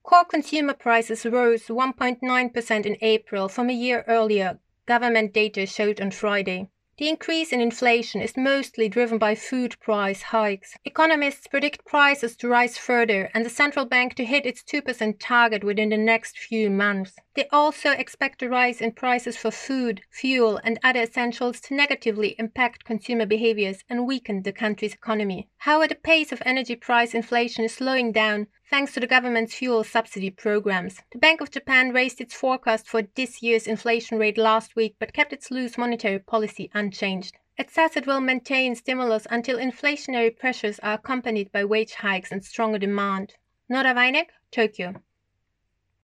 Core consumer prices rose 1.9% in April from a year earlier, government data showed on Friday. The increase in inflation is mostly driven by food price hikes. Economists predict prices to rise further and the central bank to hit its 2% target within the next few months. They also expect a rise in prices for food, fuel, and other essentials to negatively impact consumer behaviors and weaken the country's economy. However, the pace of energy price inflation is slowing down thanks to the government's fuel subsidy programs. The Bank of Japan raised its forecast for this year's inflation rate last week but kept its loose monetary policy unchanged. It says it will maintain stimulus until inflationary pressures are accompanied by wage hikes and stronger demand. Nora Weineck, Tokyo.